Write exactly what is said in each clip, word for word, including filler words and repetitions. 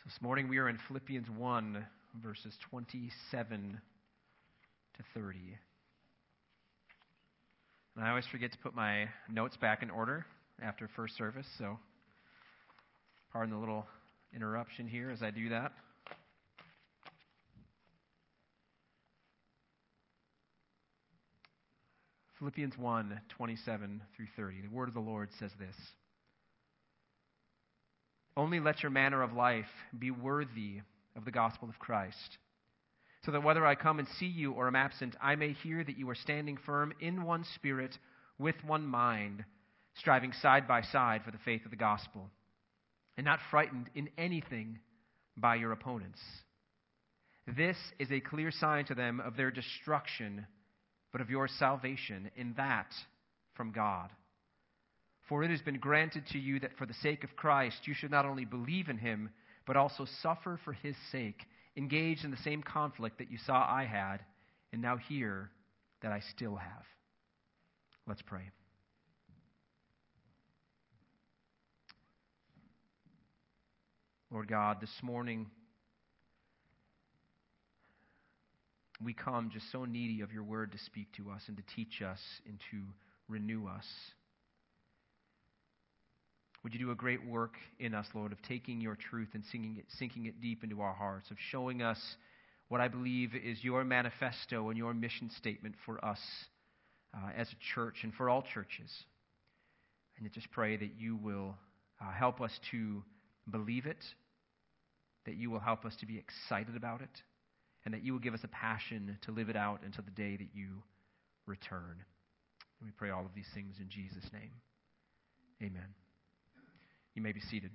So this morning we are in Philippians one, verses twenty-seven to thirty. And I always forget to put my notes back in order after first service, so pardon the little interruption here as I do that. Philippians one, twenty-seven through thirty. The word of the Lord says this: "Only let your manner of life be worthy of the gospel of Christ, so that whether I come and see you or am absent, I may hear that you are standing firm in one spirit, with one mind, striving side by side for the faith of the gospel, and not frightened in anything by your opponents. This is a clear sign to them of their destruction, but of your salvation, in that from God. For it has been granted to you that for the sake of Christ you should not only believe in him, but also suffer for his sake, engaged in the same conflict that you saw I had, and now hear that I still have." Let's pray. Lord God, this morning we come just so needy of your word to speak to us and to teach us and to renew us. Would you do a great work in us, Lord, of taking your truth and sinking it, sinking it deep into our hearts, of showing us what I believe is your manifesto and your mission statement for us uh, as a church and for all churches. And I just pray that you will uh, help us to believe it, that you will help us to be excited about it, and that you will give us a passion to live it out until the day that you return. And we pray all of these things in Jesus' name. Amen. You may be seated.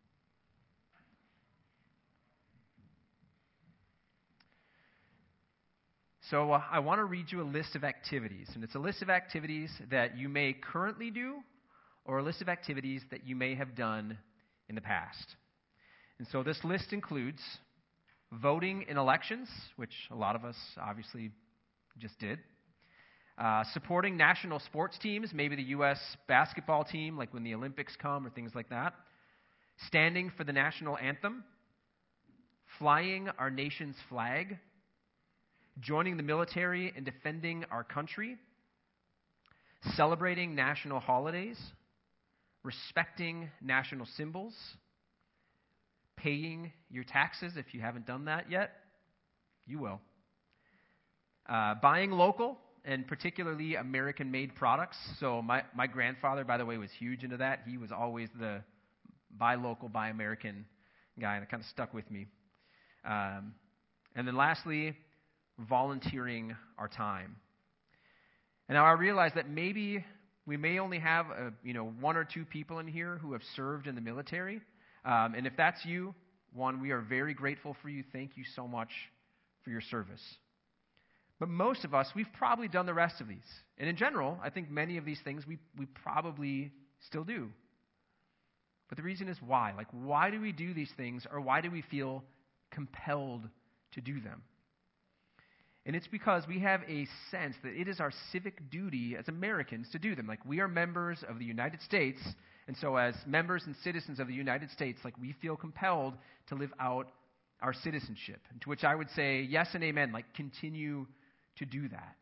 So uh, I want to read you a list of activities, and it's a list of activities that you may currently do or a list of activities that you may have done in the past. And so this list includes voting in elections, which a lot of us obviously just did. Uh, supporting national sports teams, maybe the U S basketball team, like when the Olympics come or things like that. Standing for the national anthem. Flying our nation's flag. Joining the military and defending our country. Celebrating national holidays. Respecting national symbols. Paying your taxes if you haven't done that yet. You will. Uh, buying local, and particularly American-made products. So my, my grandfather, by the way, was huge into that. He was always the buy local, buy American guy, and it kind of stuck with me. Um, and then lastly, volunteering our time. And now I realize that maybe we may only have a, you know one or two people in here who have served in the military. Um, and if that's you, one, we are very grateful for you. Thank you so much for your service. But most of us, we've probably done the rest of these. And in general, I think many of these things we, we probably still do. But the reason is why. Like, why do we do these things, or why do we feel compelled to do them? And it's because we have a sense that it is our civic duty as Americans to do them. Like, we are members of the United States, and so as members and citizens of the United States, like, we feel compelled to live out our citizenship. And to which I would say, yes and amen, like, continue to do that.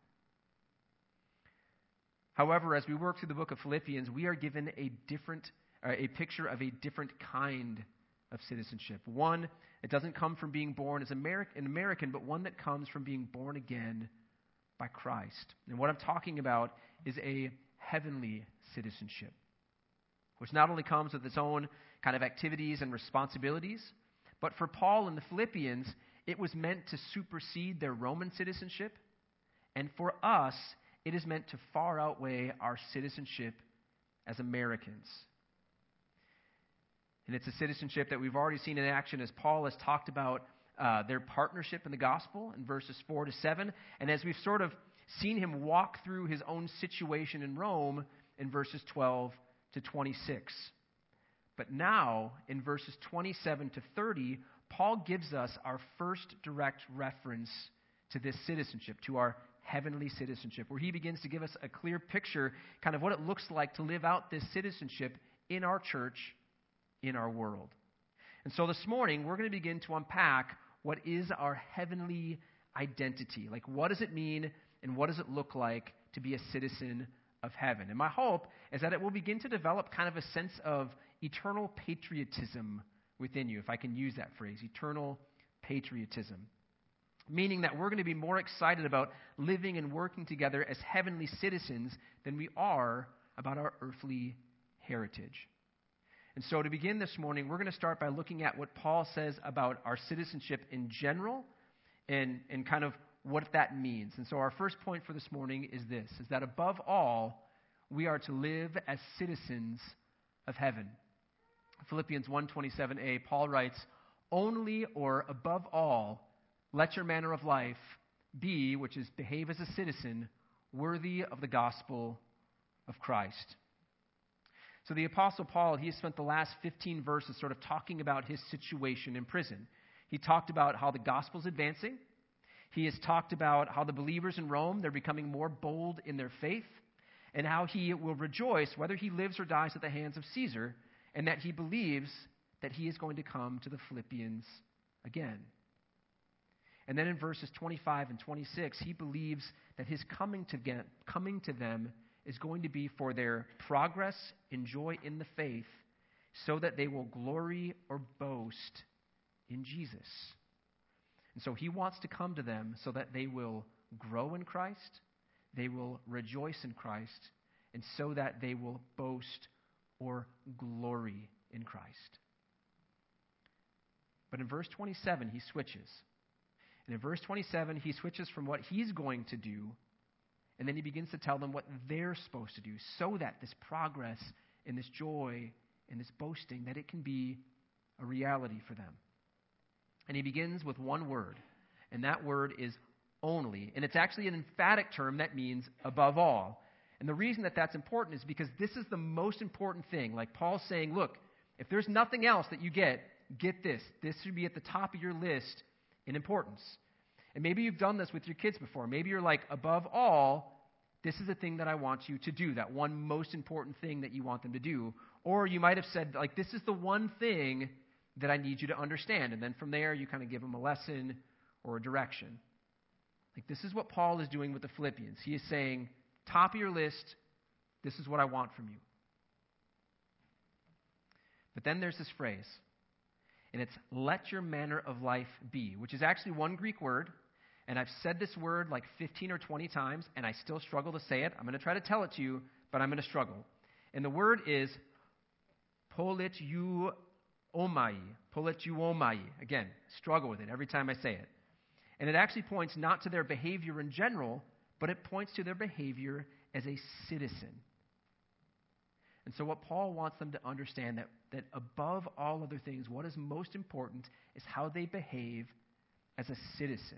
However, as we work through the book of Philippians, we are given a different, uh, a picture of a different kind of citizenship. One, it doesn't come from being born as Ameri- an American, but one that comes from being born again by Christ. And what I'm talking about is a heavenly citizenship, which not only comes with its own kind of activities and responsibilities, but for Paul and the Philippians, it was meant to supersede their Roman citizenship. And for us, it is meant to far outweigh our citizenship as Americans. And it's a citizenship that we've already seen in action as Paul has talked about uh, their partnership in the gospel in verses four to seven. And as we've sort of seen him walk through his own situation in Rome in verses twelve to twenty-six. But now, in verses twenty-seven to thirty, Paul gives us our first direct reference to this citizenship, to our heavenly citizenship, where he begins to give us a clear picture, kind of what it looks like to live out this citizenship in our church, in our world. And so this morning, we're going to begin to unpack what is our heavenly identity. Like, what does it mean and what does it look like to be a citizen of heaven? And my hope is that it will begin to develop kind of a sense of eternal patriotism within you, if I can use that phrase, eternal patriotism. Meaning that we're going to be more excited about living and working together as heavenly citizens than we are about our earthly heritage. And so to begin this morning, we're going to start by looking at what Paul says about our citizenship in general and, and kind of what that means. And so our first point for this morning is this, is that above all, we are to live as citizens of heaven. Philippians one twenty-seven a, Paul writes, "Only or above all, let your manner of life be," which is behave as a citizen, "worthy of the gospel of Christ." So the Apostle Paul, he has spent the last fifteen verses sort of talking about his situation in prison. He talked about how the gospel's advancing. He has talked about how the believers in Rome, they're becoming more bold in their faith, and how he will rejoice whether he lives or dies at the hands of Caesar, and that he believes that he is going to come to the Philippians again. And then in verses twenty-five and twenty-six, he believes that his coming to, get, coming to them is going to be for their progress and joy in the faith, so that they will glory or boast in Jesus. And so he wants to come to them so that they will grow in Christ, they will rejoice in Christ, and so that they will boast or glory in Christ. But in verse twenty-seven, he switches. And in verse twenty-seven, he switches from what he's going to do, and then he begins to tell them what they're supposed to do, so that this progress and this joy and this boasting, that it can be a reality for them. And he begins with one word, and that word is only. And it's actually an emphatic term that means above all. And the reason that that's important is because this is the most important thing. Like Paul's saying, look, if there's nothing else that you get, get this. This should be at the top of your list in importance. And maybe you've done this with your kids before. Maybe you're like, above all, this is the thing that I want you to do, that one most important thing that you want them to do. Or you might have said, like, this is the one thing that I need you to understand. And then from there, you kind of give them a lesson or a direction. Like, this is what Paul is doing with the Philippians. He is saying, top of your list, this is what I want from you. But then there's this phrase, and it's, let your manner of life be, which is actually one Greek word, and I've said this word like fifteen or twenty times, and I still struggle to say it. I'm going to try to tell it to you, but I'm going to struggle. And the word is politeuomai. Politeuomai. Again, struggle with it every time I say it. And it actually points not to their behavior in general, but it points to their behavior as a citizen. And so what Paul wants them to understand, that, that above all other things, what is most important is how they behave as a citizen.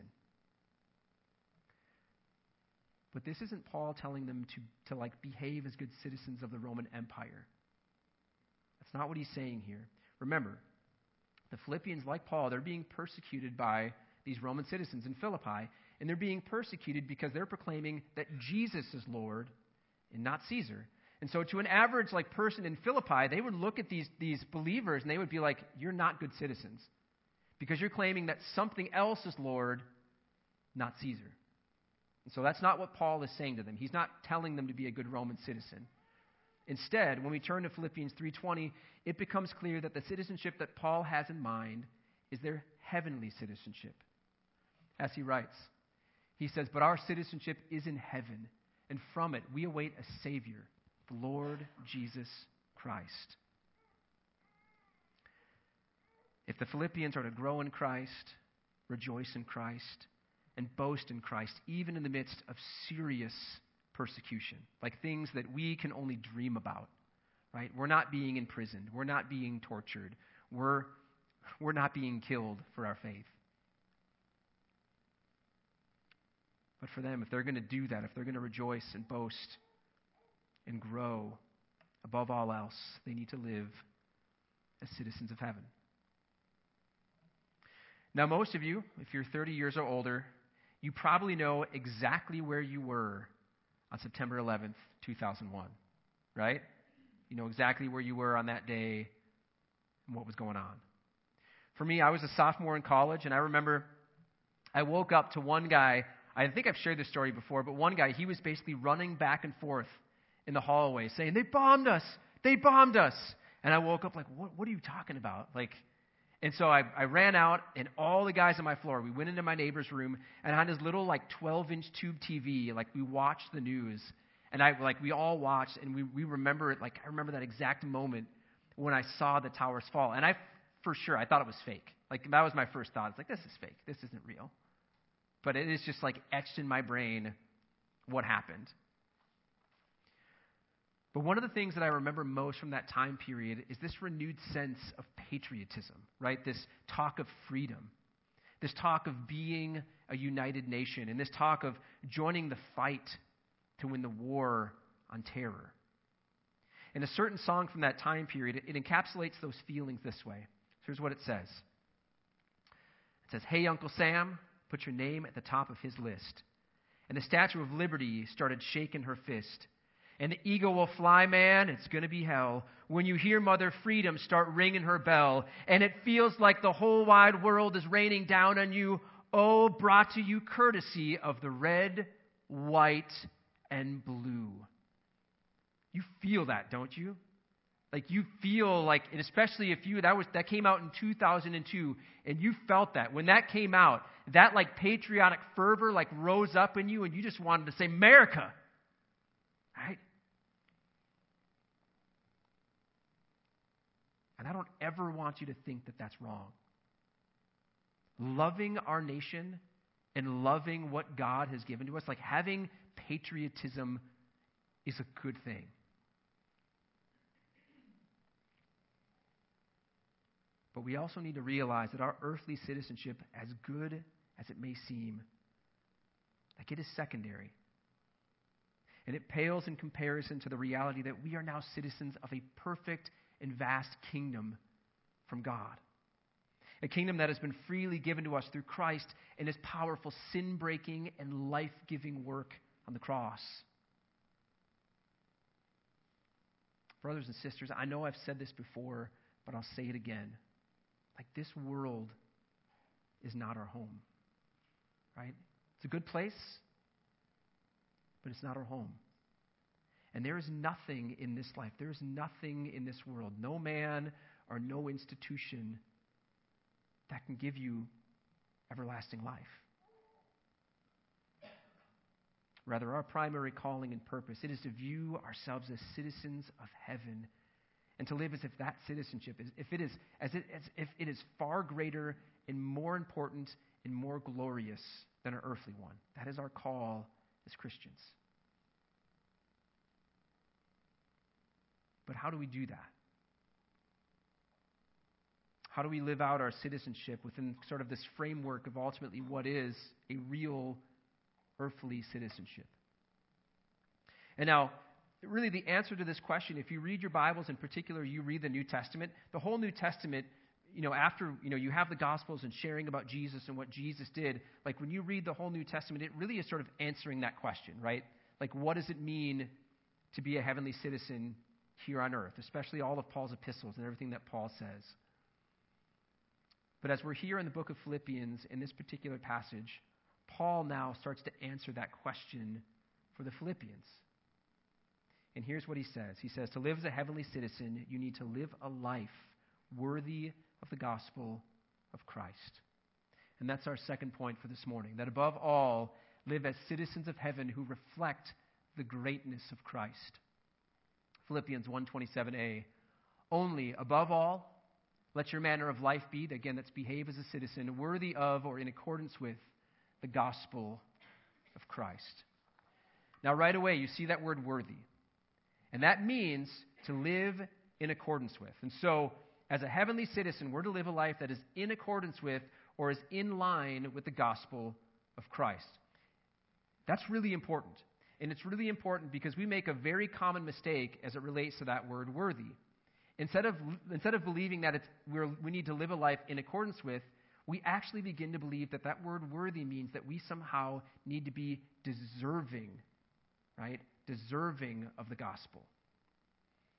But this isn't Paul telling them to, to like behave as good citizens of the Roman Empire. That's not what he's saying here. Remember, the Philippians, like Paul, they're being persecuted by these Roman citizens in Philippi, and they're being persecuted because they're proclaiming that Jesus is Lord and not Caesar. And so to an average like person in Philippi, they would look at these, these believers and they would be like, you're not good citizens because you're claiming that something else is Lord, not Caesar. And so that's not what Paul is saying to them. He's not telling them to be a good Roman citizen. Instead, when we turn to Philippians three twenty, it becomes clear that the citizenship that Paul has in mind is their heavenly citizenship. As he writes, he says, but our citizenship is in heaven, and from it we await a Savior, the Lord Jesus Christ. If the Philippians are to grow in Christ, rejoice in Christ, and boast in Christ, even in the midst of serious persecution, like things that we can only dream about, right? We're not being imprisoned. We're not being tortured. We're, we're not being killed for our faith. But for them, if they're going to do that, if they're going to rejoice and boast and grow, above all else, they need to live as citizens of heaven. Now, most of you, if you're thirty years or older, you probably know exactly where you were on September eleventh, two thousand one, right? You know exactly where you were on that day and what was going on. For me, I was a sophomore in college, and I remember I woke up to one guy. I think I've shared this story before, but one guy, he was basically running back and forth in the hallway saying, they bombed us, they bombed us. And I woke up like, what, what are you talking about? Like, and so I, I ran out, and all the guys on my floor, we went into my neighbor's room, and on his little like twelve-inch tube T V, like we watched the news, and I like we all watched, and we we remember it. Like I remember that exact moment when I saw the towers fall, and I for sure I thought it was fake. Like that was my first thought. It's like, this is fake. This isn't real. But it is just like etched in my brain what happened. But one of the things that I remember most from that time period is this renewed sense of patriotism, right? This talk of freedom, this talk of being a united nation, and this talk of joining the fight to win the war on terror. And a certain song from that time period, it encapsulates those feelings this way. Here's what it says. It says, "Hey, Uncle Sam, put your name at the top of his list." And the Statue of Liberty started shaking her fist. "And the eagle will fly, man, it's going to be hell. When you hear Mother Freedom start ringing her bell, and it feels like the whole wide world is raining down on you, oh, brought to you courtesy of the red, white, and blue." You feel that, don't you? Like you feel like, and especially if you, that was, that came out in two thousand two, and you felt that. When that came out, that like patriotic fervor like rose up in you, and you just wanted to say, America, right? And I don't ever want you to think that that's wrong. Loving our nation and loving what God has given to us, like having patriotism is a good thing. But we also need to realize that our earthly citizenship, as good as it may seem, like it is secondary. And it pales in comparison to the reality that we are now citizens of a perfect and vast kingdom from God. A kingdom that has been freely given to us through Christ and his powerful sin-breaking and life-giving work on the cross. Brothers and sisters, I know I've said this before, but I'll say it again. Like this world is not our home, right? It's a good place, but it's not our home. And there is nothing in this life, there is nothing in this world, no man or no institution that can give you everlasting life. Rather, our primary calling and purpose, it is to view ourselves as citizens of heaven and to live as if that citizenship is, if it is, as, it, as if it is far greater and more important and more glorious than our earthly one. That is our call as Christians. But how do we do that? How do we live out our citizenship within sort of this framework of ultimately what is a real earthly citizenship? And now, really the answer to this question, if you read your Bibles, in particular you read the New Testament, the whole New Testament, you know, after, you know, you have the Gospels and sharing about Jesus and what Jesus did, like when you read the whole New Testament, it really is sort of answering that question, right? Like what does it mean to be a heavenly citizen here on earth, especially all of Paul's epistles and everything that Paul says. But as we're here in the book of Philippians, in this particular passage, Paul now starts to answer that question for the Philippians. And here's what he says. He says, to live as a heavenly citizen, you need to live a life worthy of the gospel of Christ. And that's our second point for this morning, that above all, live as citizens of heaven who reflect the greatness of Christ. Philippians one twenty-seven a, only, above all, let your manner of life be, again, that's behave as a citizen, worthy of or in accordance with the gospel of Christ. Now, right away, you see that word worthy. And that means to live in accordance with. And so, as a heavenly citizen, we're to live a life that is in accordance with or is in line with the gospel of Christ. That's really important. And it's really important because we make a very common mistake as it relates to that word worthy. Instead of, instead of believing that it's, we're, we need to live a life in accordance with, we actually begin to believe that that word worthy means that we somehow need to be deserving, right? Deserving of the gospel.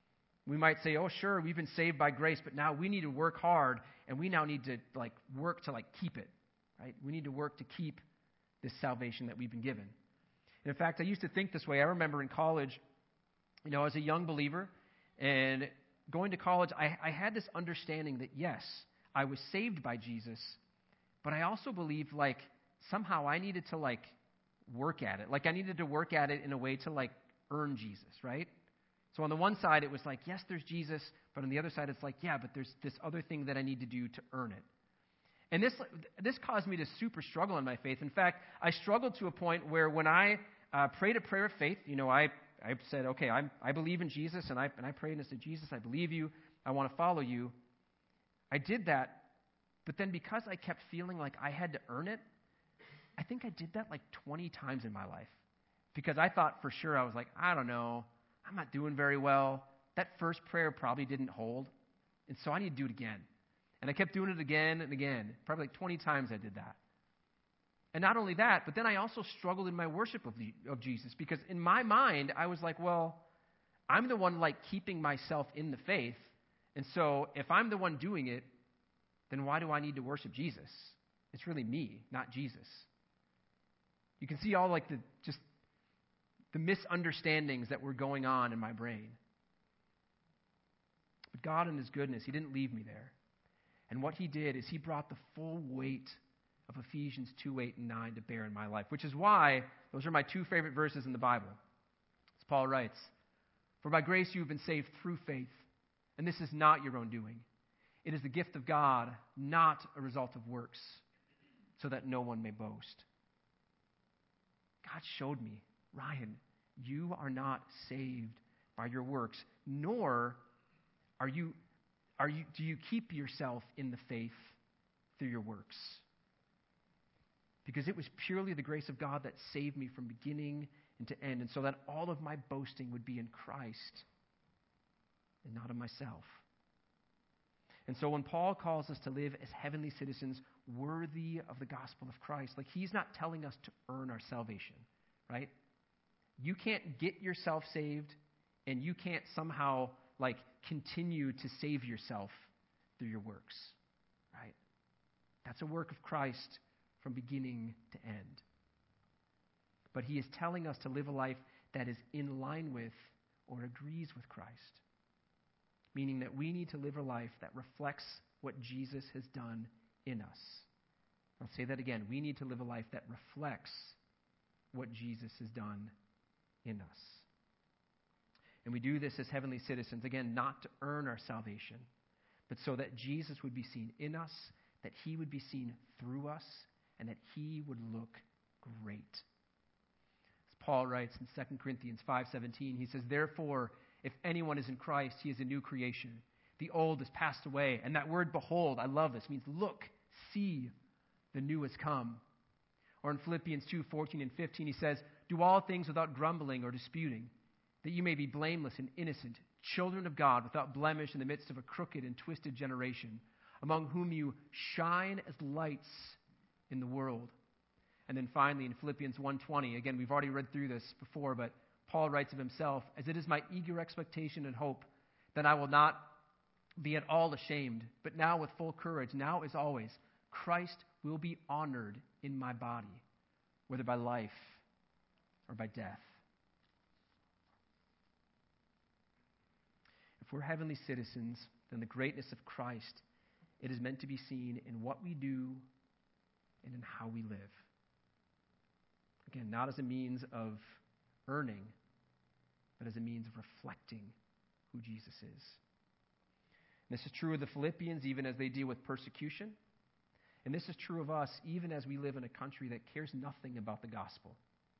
We might say, oh, sure, we've been saved by grace, but now we need to work hard, and we now need to, like, work to, like, keep it, right? We need to work to keep this salvation that we've been given. And in fact, I used to think this way. I remember in college, you know, as a young believer, and going to college, I, I had this understanding that, yes, I was saved by Jesus, but I also believed, like, somehow I needed to, like, work at it. Like, I needed to work at it in a way to, like, earn Jesus, right? So on the one side, it was like, yes, there's Jesus, but on the other side, it's like, yeah, but there's this other thing that I need to do to earn it. And this this caused me to super struggle in my faith. In fact, I struggled to a point where when I uh, prayed a prayer of faith, you know, I, I said, okay, I'm, I believe in Jesus, and I, and I prayed and I said, Jesus, I believe you, I want to follow you. I did that, but then because I kept feeling like I had to earn it, I think I did that like twenty times in my life. Because I thought for sure, I was like, I don't know, I'm not doing very well. That first prayer probably didn't hold. And so I need to do it again. And I kept doing it again and again. Probably like twenty times I did that. And not only that, but then I also struggled in my worship of, the, of Jesus. Because in my mind, I was like, well, I'm the one like keeping myself in the faith. And so if I'm the one doing it, then why do I need to worship Jesus? It's really me, not Jesus. You can see all like the just the misunderstandings that were going on in my brain. But God in his goodness, he didn't leave me there. And what he did is he brought the full weight of Ephesians two, eight, and nine to bear in my life, which is why those are my two favorite verses in the Bible. As Paul writes, for by grace you have been saved through faith, and this is not your own doing. It is the gift of God, not a result of works, so that no one may boast. God showed me, Ryan, you are not saved by your works, nor are you, are you, do you keep yourself in the faith through your works. Because it was purely the grace of God that saved me from beginning and to end, and so that all of my boasting would be in Christ and not in myself. And so when Paul calls us to live as heavenly citizens worthy of the gospel of Christ, like he's not telling us to earn our salvation, right? You can't get yourself saved, and you can't somehow like continue to save yourself through your works, right? That's a work of Christ from beginning to end. But he is telling us to live a life that is in line with or agrees with Christ, meaning that we need to live a life that reflects what Jesus has done in us. I'll say that again. We need to live a life that reflects what Jesus has done in us. And we do this as heavenly citizens, again, not to earn our salvation, but so that Jesus would be seen in us, that he would be seen through us, and that he would look great. As Paul writes in Second Corinthians five seventeen, he says, therefore, if anyone is in Christ, he is a new creation. The old has passed away. And that word behold, I love this, means look, see, the new has come. Or in Philippians two fourteen and fifteen, he says, do all things without grumbling or disputing, that you may be blameless and innocent, children of God without blemish in the midst of a crooked and twisted generation, among whom you shine as lights in the world. And then finally in Philippians one twenty, again, we've already read through this before, but Paul writes of himself, as it is my eager expectation and hope that I will not be at all ashamed, but now with full courage, now as always, Christ will be honored in my body, whether by life or by death. If we're heavenly citizens, then the greatness of Christ, it is meant to be seen in what we do and in how we live. Again, not as a means of earning, but as a means of reflecting who Jesus is. And this is true of the Philippians, even as they deal with persecution. And this is true of us, even as we live in a country that cares nothing about the gospel.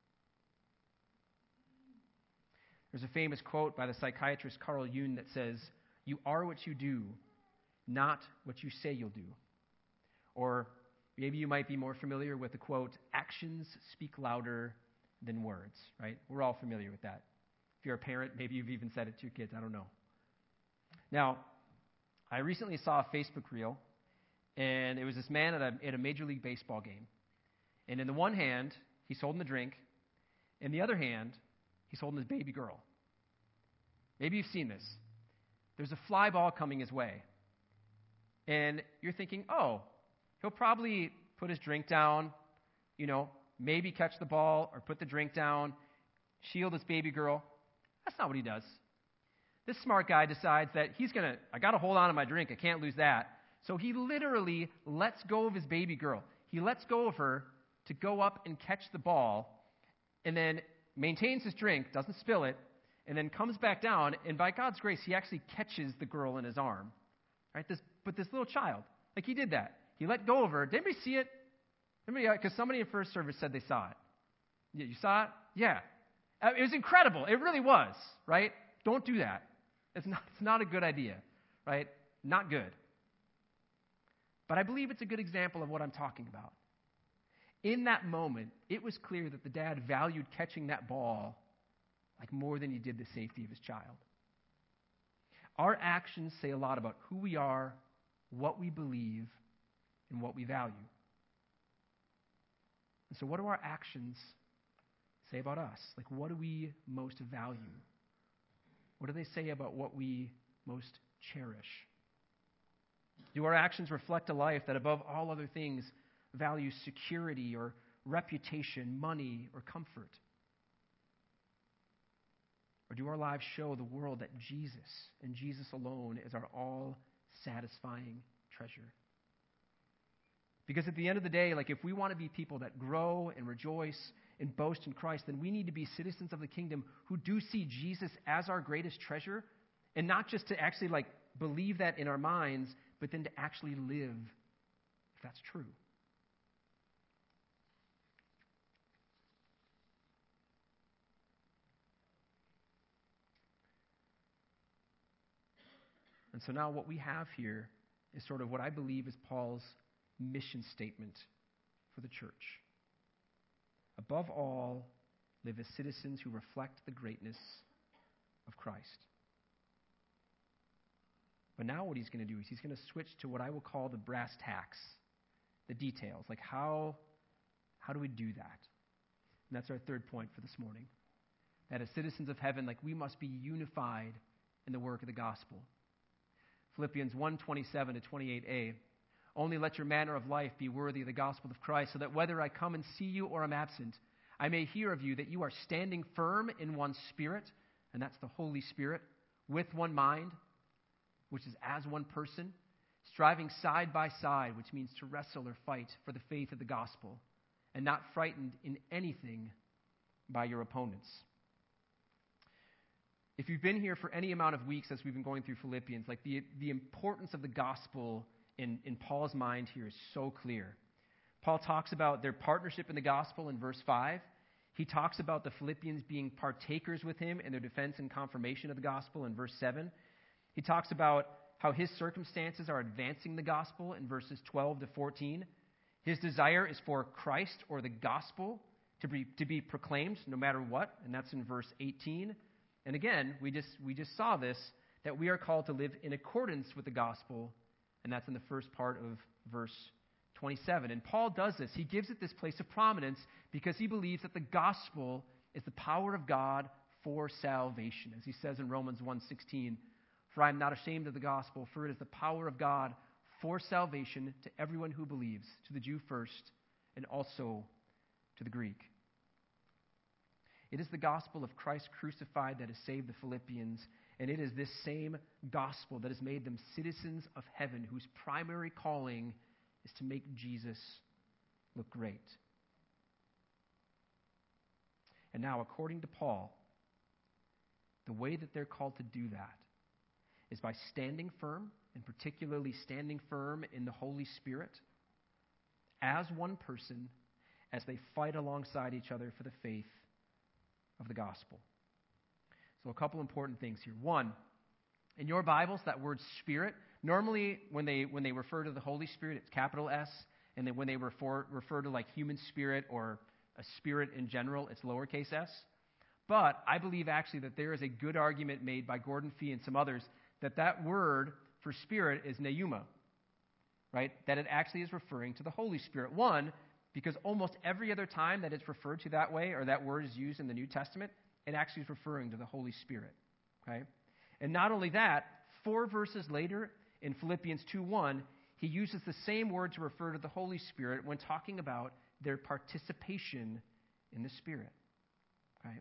There's a famous quote by the psychiatrist Carl Jung that says, you are what you do, not what you say you'll do. Or maybe you might be more familiar with the quote, actions speak louder than words, right? We're all familiar with that. If you're a parent, maybe you've even said it to your kids, I don't know. Now, I recently saw a Facebook reel, and it was this man at a, at a Major League Baseball game. And in the one hand, he's holding the drink. In the other hand, he's holding his baby girl. Maybe you've seen this. there's a fly ball coming his way. And you're thinking, oh, he'll probably put his drink down, you know, maybe catch the ball or put the drink down, shield his baby girl. That's not what he does. This smart guy decides that he's going to, I got to hold on to my drink. I can't lose that. So he literally lets go of his baby girl. He lets go of her to go up and catch the ball, and then maintains his drink, doesn't spill it, and then comes back down, and by God's grace, he actually catches the girl in his arm. Right? This, but this little child, like he did that. He let go of her. Did anybody see it? Because somebody in first service said they saw it. Yeah, you saw it? Yeah. Uh, It was incredible. It really was, right? Don't do that. It's not, it's not a good idea, right? Not good. But I believe it's a good example of what I'm talking about. In that moment, it was clear that the dad valued catching that ball like more than he did the safety of his child. Our actions say a lot about who we are, what we believe, and what we value. And so what do our actions say about us? Like, what do we most value? What do they say about what we most cherish? Do our actions reflect a life that, above all other things, values security or reputation, money, or comfort? Or do our lives show the world that Jesus and Jesus alone is our all-satisfying treasure? Because at the end of the day, like if we want to be people that grow and rejoice and boast in Christ, then we need to be citizens of the kingdom who do see Jesus as our greatest treasure, and not just to actually like believe that in our minds, but then to actually live if that's true. And so now what we have here is sort of what I believe is Paul's mission statement for the church. Above all, live as citizens who reflect the greatness of Christ. But now what he's going to do is he's going to switch to what I will call the brass tacks, the details. Like how, how do we do that? And that's our third point for this morning. That as citizens of heaven, like we must be unified in the work of the gospel. Philippians one twenty-seven to twenty-eight a. Only let your manner of life be worthy of the gospel of Christ, so that whether I come and see you or am absent, I may hear of you that you are standing firm in one spirit, and that's the Holy Spirit, with one mind, which is as one person, striving side by side, which means to wrestle or fight for the faith of the gospel, and not frightened in anything by your opponents. If you've been here for any amount of weeks as we've been going through Philippians, like the, the importance of the gospel in, in Paul's mind here is so clear. Paul talks about their partnership in the gospel in verse five. He talks about the Philippians being partakers with him in their defense and confirmation of the gospel in verse seven. He talks about how his circumstances are advancing the gospel in verses twelve to fourteen. His desire is for Christ or the gospel to be, to be proclaimed no matter what, and that's in verse eighteen. And again, we just we just saw this, that we are called to live in accordance with the gospel, and that's in the first part of verse twenty-seven. And Paul does this. He gives it this place of prominence because he believes that the gospel is the power of God for salvation. As he says in Romans one sixteen, for I am not ashamed of the gospel, for it is the power of God for salvation to everyone who believes, to the Jew first, and also to the Greek. It is the gospel of Christ crucified that has saved the Philippians, and it is this same gospel that has made them citizens of heaven, whose primary calling is to make Jesus look great. And now, according to Paul, the way that they're called to do that is by standing firm, and particularly standing firm in the Holy Spirit, as one person, as they fight alongside each other for the faith of the gospel. So a couple important things here. One, in your Bibles, that word Spirit, normally when they when they refer to the Holy Spirit, it's capital S, and then when they refer, refer to like human spirit or a spirit in general, it's lowercase s. But I believe actually that there is a good argument made by Gordon Fee and some others that that word for spirit is pneuma, right? That it actually is referring to the Holy Spirit. One, because almost every other time that it's referred to that way, or that word is used in the New Testament, it actually is referring to the Holy Spirit, okay? And not only that, Four verses later, in Philippians two one, he uses the same word to refer to the Holy Spirit when talking about their participation in the Spirit. Right?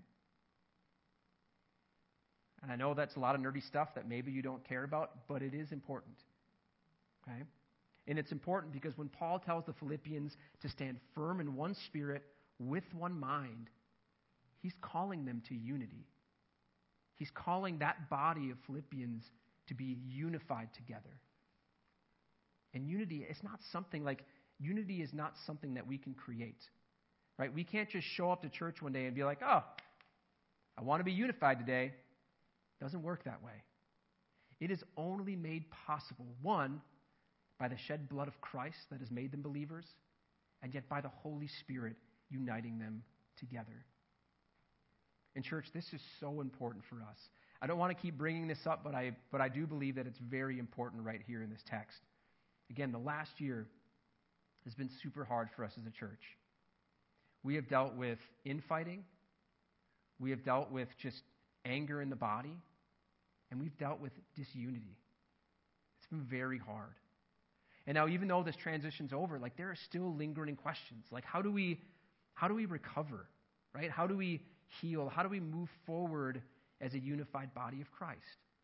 And I know that's a lot of nerdy stuff that maybe you don't care about, but it is important. Okay? And it's important because when Paul tells the Philippians to stand firm in one spirit with one mind, he's calling them to unity. He's calling that body of Philippians to be unified together. And unity is not something like, unity is not something that we can create. Right? We can't just show up to church one day and be like, oh, I want to be unified today. It doesn't work that way. It is only made possible, one, by the shed blood of Christ that has made them believers, and yet by the Holy Spirit uniting them together. And church, this is so important for us. I don't want to keep bringing this up, but I, but I do believe that it's very important right here in this text. Again, the last year has been super hard for us as a church. We have dealt with infighting. We have dealt with just anger in the body. And we've dealt with disunity. It's been very hard. And now, even though this transition's over, like there are still lingering questions. Like how do we, how do we recover, right? How do we heal? How do we move forward as a unified body of Christ?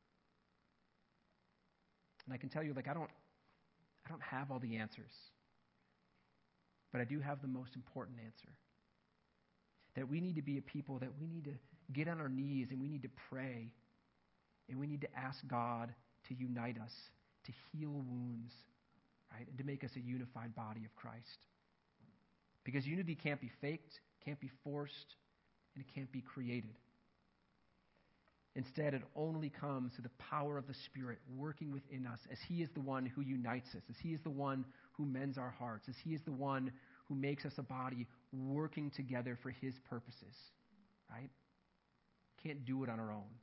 And I can tell you, like I don't, I don't have all the answers, but I do have the most important answer. That we need to be a people that we need to get on our knees and we need to pray and we need to ask God to unite us, to heal wounds, right? And to make us a unified body of Christ. Because unity can't be faked, can't be forced, and it can't be created. Instead, it only comes through the power of the Spirit working within us as He is the one who unites us, as He is the one who mends our hearts, as He is the one who makes us a body working together for His purposes, right? Can't do it on our own.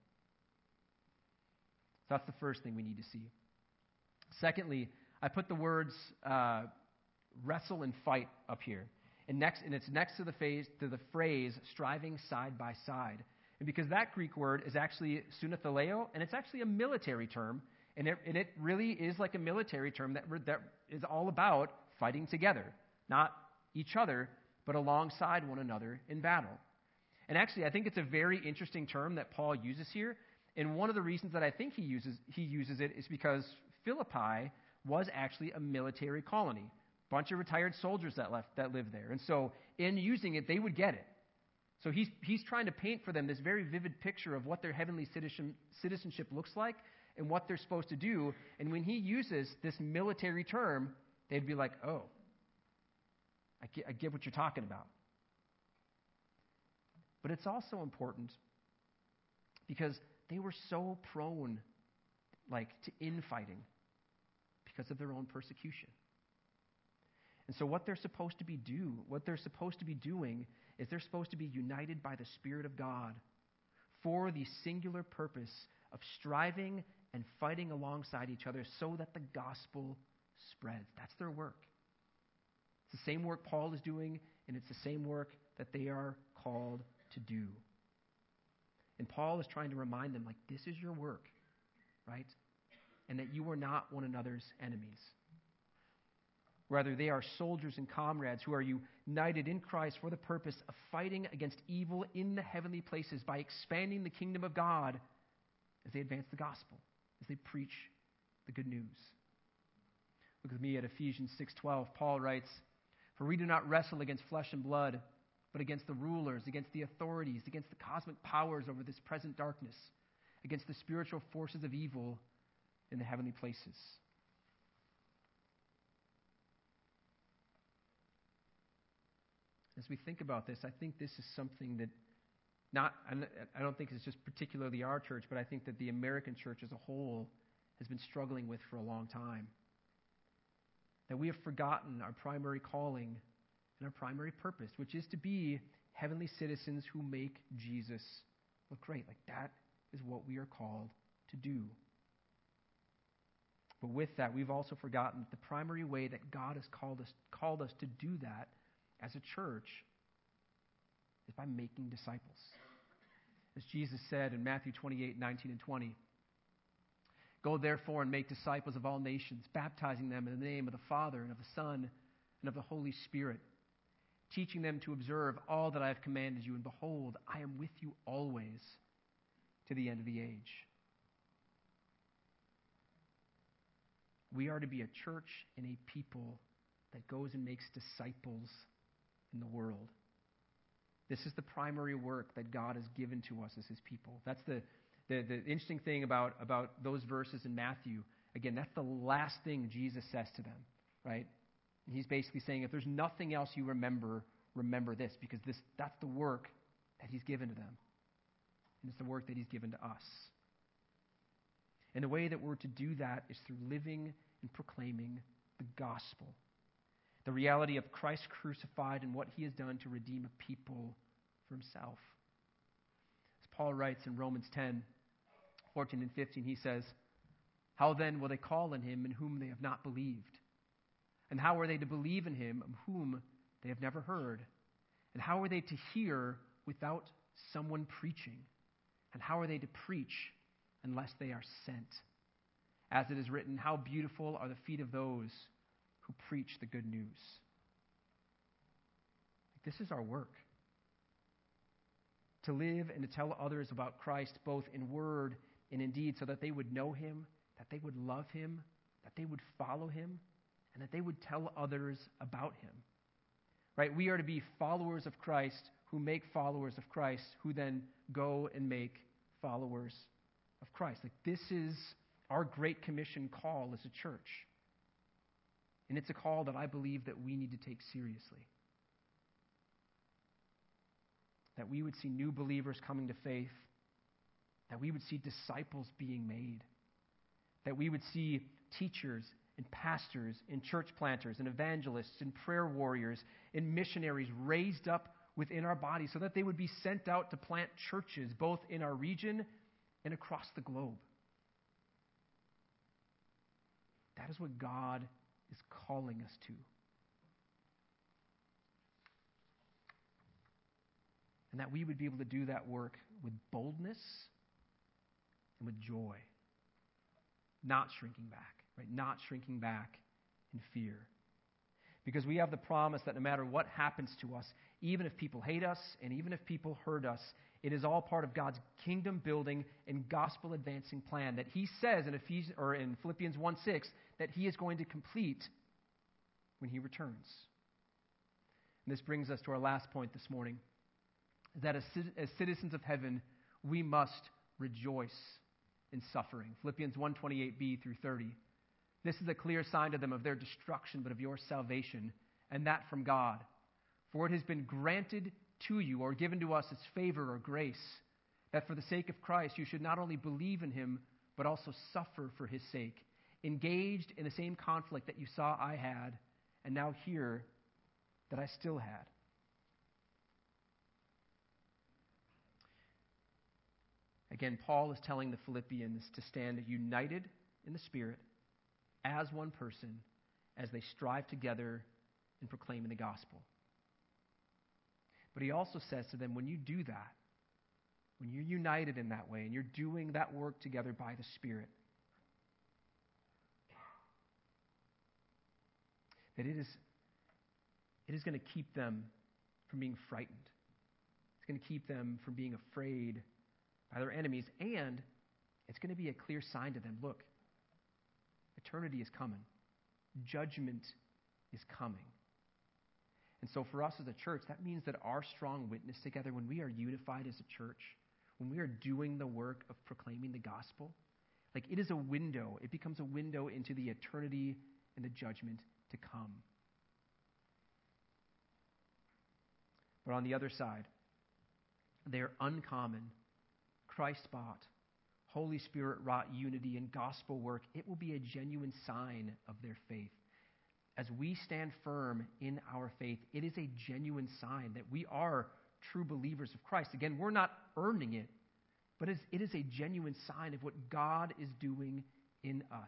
So that's the first thing we need to see. Secondly, I put the words uh, wrestle and fight up here. And next, and it's next to the phase, to the phrase striving side by side. And because that Greek word is actually sunathaleo, and it's actually a military term, and it, and it really is like a military term that, that is all about fighting together. Not each other, but alongside one another in battle. And actually, I think it's a very interesting term that Paul uses here. And one of the reasons that I think he uses he uses it is because Philippi was actually a military colony. Bunch of retired soldiers that left that lived there. And so in using it, they would get it. So he's he's trying to paint for them this very vivid picture of what their heavenly citizen, citizenship looks like and what they're supposed to do. And when he uses this military term, they'd be like, oh, I get, I get what you're talking about. But it's also important because they were so prone, like, to infighting because of their own persecution. And so what they're supposed to be do, what they're supposed to be doing is they're supposed to be united by the Spirit of God for the singular purpose of striving and fighting alongside each other so that the gospel spreads. That's their work. It's the same work Paul is doing, and it's the same work that they are called to do. And Paul is trying to remind them, like, this is your work, right? And that you are not one another's enemies. Rather, they are soldiers and comrades who are united in Christ for the purpose of fighting against evil in the heavenly places by expanding the kingdom of God as they advance the gospel, as they preach the good news. Look with me at Ephesians six twelve. Paul writes, "For we do not wrestle against flesh and blood, but against the rulers, against the authorities, against the cosmic powers over this present darkness, against the spiritual forces of evil in the heavenly places." As we think about this, I think this is something that not, I don't think it's just particularly our church, but I think that the American church as a whole has been struggling with for a long time. That we have forgotten our primary calling and our primary purpose, which is to be heavenly citizens who make Jesus look great. Like that is what we are called to do. But with that, we've also forgotten that the primary way that God has called us, called us to do that as a church is by making disciples. As Jesus said in Matthew twenty-eight, nineteen and twenty, Go therefore and make disciples of all nations, baptizing them in the name of the Father and of the Son and of the Holy Spirit, teaching them to observe all that I have commanded you. And behold, I am with you always to the end of the age. We are to be a church and a people that goes and makes disciples in the world. This is the primary work that God has given to us as his people. That's the, the, the interesting thing about, about those verses in Matthew. Again, that's the last thing Jesus says to them, right? And he's basically saying, if there's nothing else you remember, remember this, because this that's the work that he's given to them. And it's the work that he's given to us. And the way that we're to do that is through living and proclaiming the gospel. The reality of Christ crucified and what he has done to redeem a people for himself. As Paul writes in Romans ten, fourteen and fifteen, he says, how then will they call on him in whom they have not believed? And how are they to believe in him of whom they have never heard? And how are they to hear without someone preaching? And how are they to preach unless they are sent? As it is written, how beautiful are the feet of those who preach the good news. This is our work. To live and to tell others about Christ, both in word and in deed, so that they would know him, that they would love him, that they would follow him, and that they would tell others about him. Right? We are to be followers of Christ who make followers of Christ, who then go and make followers of Christ. Like, this is our Great Commission call as a church. And it's a call that I believe that we need to take seriously. That we would see new believers coming to faith. That we would see disciples being made. That we would see teachers and pastors and church planters and evangelists and prayer warriors and missionaries raised up within our body so that they would be sent out to plant churches both in our region and across the globe. That is what God is calling us to. And that we would be able to do that work with boldness and with joy. Not shrinking back, right? Not shrinking back in fear. Because we have the promise that no matter what happens to us, even if people hate us and even if people hurt us, it is all part of God's kingdom building and gospel advancing plan that he says in Ephesians or in Philippians one six that he is going to complete when he returns. And this brings us to our last point this morning, that as, as citizens of heaven, we must rejoice in suffering. Philippians one twenty-eight b through thirty. This is a clear sign to them of their destruction, but of your salvation, and that from God. For it has been granted to you, or given to us as favor or grace, that for the sake of Christ you should not only believe in him, but also suffer for his sake, engaged in the same conflict that you saw I had, and now hear that I still had. Again, Paul is telling the Philippians to stand united in the Spirit as one person as they strive together in proclaiming the gospel. But he also says to them, when you do that, when you're united in that way and you're doing that work together by the Spirit, that it is, it is going to keep them from being frightened. It's going to keep them from being afraid by their enemies, and it's going to be a clear sign to them, look, eternity is coming. Judgment is coming. And so for us as a church, that means that our strong witness together, when we are unified as a church, when we are doing the work of proclaiming the gospel, like it is a window. It becomes a window into the eternity and the judgment to come. But on the other side, they are uncommon, Christ-bought, Holy Spirit-wrought unity and gospel work. It will be a genuine sign of their faith. As we stand firm in our faith, it is a genuine sign that we are true believers of Christ. Again, we're not earning it, but it is a genuine sign of what God is doing in us,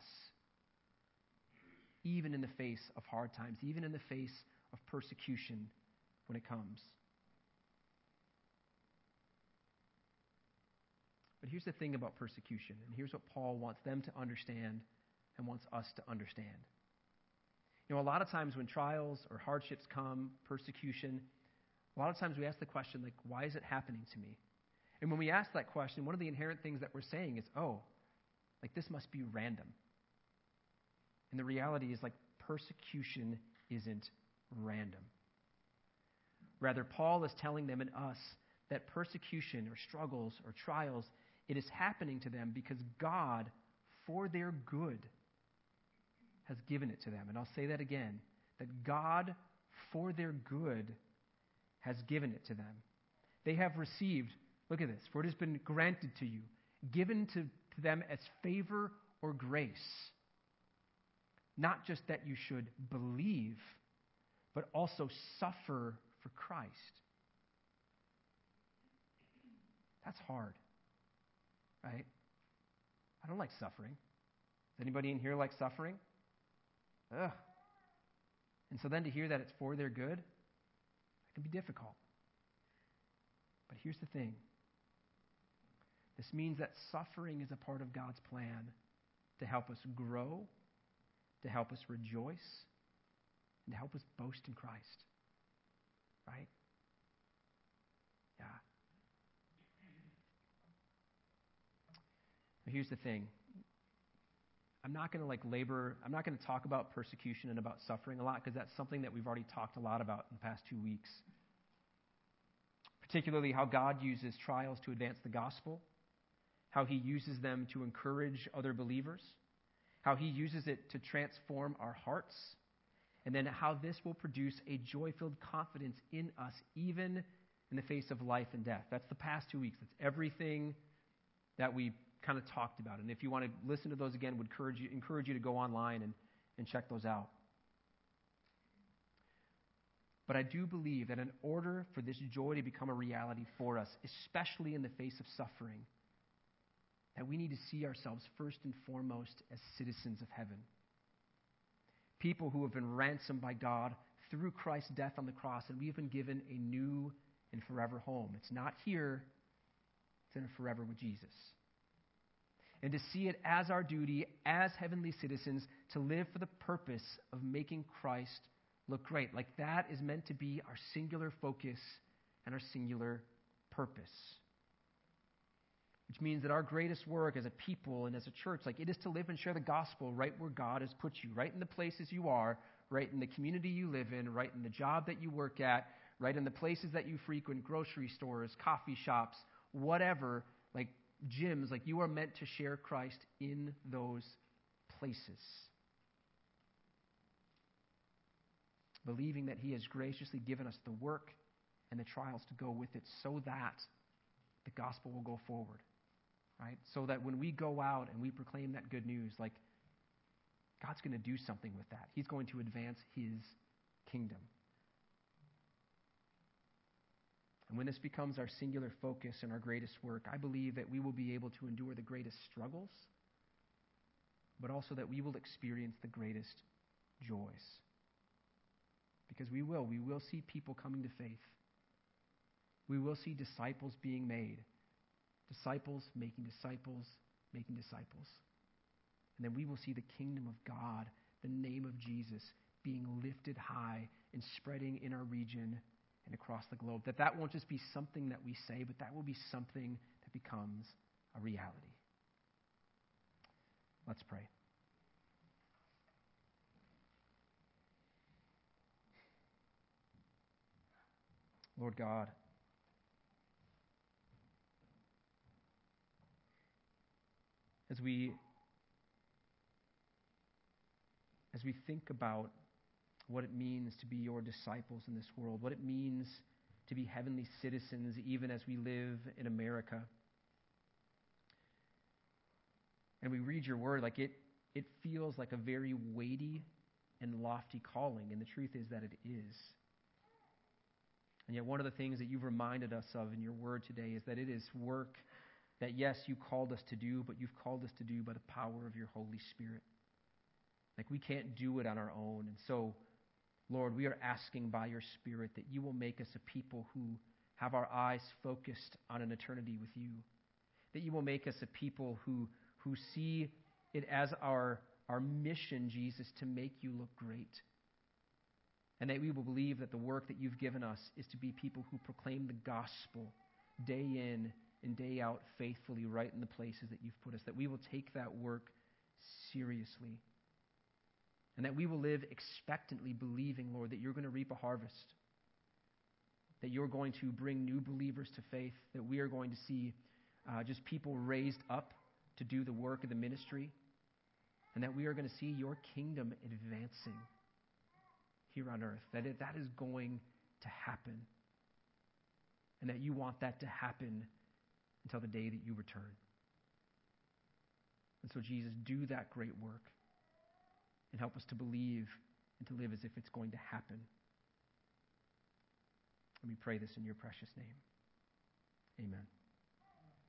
even in the face of hard times, even in the face of persecution when it comes. But here's the thing about persecution, and here's what Paul wants them to understand and wants us to understand. You know, a lot of times when trials or hardships come, persecution, a lot of times we ask the question, like, why is it happening to me? And when we ask that question, one of the inherent things that we're saying is, oh, like this must be random. And the reality is, like, persecution isn't random. Rather, Paul is telling them and us that persecution or struggles or trials, it is happening to them because God, for their good, has given it to them. And I'll say that again, that God, for their good, has given it to them. They have received, look at this, for it has been granted to you, given to, to them as favor or grace. Not just that you should believe, but also suffer for Christ. That's hard, right? I don't like suffering. Does anybody in here like suffering? Ugh. And so then to hear that it's for their good, it can be difficult. But here's the thing. This means that suffering is a part of God's plan to help us grow, to help us rejoice, and to help us boast in Christ. Right? Yeah. But here's the thing. I'm not going to like labor, I'm not going to talk about persecution and about suffering a lot because that's something that we've already talked a lot about in the past two weeks. Particularly how God uses trials to advance the gospel, how he uses them to encourage other believers, how he uses it to transform our hearts, and then how this will produce a joy-filled confidence in us even in the face of life and death. That's the past two weeks. That's everything that we kind of talked about. And if you want to listen to those again, would encourage you, encourage you to go online and, and check those out. But I do believe that in order for this joy to become a reality for us, especially in the face of suffering, that we need to see ourselves first and foremost as citizens of heaven. People who have been ransomed by God through Christ's death on the cross, and we have been given a new and forever home. It's not here, it's in a forever with Jesus. And to see it as our duty as heavenly citizens to live for the purpose of making Christ look great. Like that is meant to be our singular focus and our singular purpose. Which means that our greatest work as a people and as a church, like it is to live and share the gospel right where God has put you, right in the places you are, right in the community you live in, right in the job that you work at, right in the places that you frequent, grocery stores, coffee shops, whatever, like gyms, like you are meant to share Christ in those places. Believing that he has graciously given us the work and the trials to go with it so that the gospel will go forward. Right? So that when we go out and we proclaim that good news, like God's going to do something with that. He's going to advance his kingdom. And when this becomes our singular focus and our greatest work, I believe that we will be able to endure the greatest struggles, but also that we will experience the greatest joys. Because we will. We will see people coming to faith. We will see disciples being made. Disciples making disciples, making disciples. And then we will see the kingdom of God, the name of Jesus, being lifted high and spreading in our region and across the globe. That that won't just be something that we say, but that will be something that becomes a reality. Let's pray. Lord God, as we as we think about what it means to be your disciples in this world, what it means to be heavenly citizens even as we live in America, and we read your word, like it it feels like a very weighty and lofty calling, and the truth is that it is. And yet one of the things that you've reminded us of in your word today is that it is work that, yes, you called us to do, but you've called us to do by the power of your Holy Spirit. Like we can't do it on our own. And so, Lord, we are asking by your Spirit that you will make us a people who have our eyes focused on an eternity with you. that you will make us a people who, who see it as our, our mission, Jesus, to make you look great. And that we will believe that the work that you've given us is to be people who proclaim the gospel day in and day out faithfully right in the places that you've put us. That we will take that work seriously. And that we will live expectantly believing, Lord, that you're going to reap a harvest. That you're going to bring new believers to faith. That we are going to see uh, just people raised up to do the work of the ministry. And that we are going to see your kingdom advancing here on earth. That it, that is going to happen. And that you want that to happen until the day that you return. And so, Jesus, do that great work and help us to believe and to live as if it's going to happen. And we pray this in your precious name. Amen.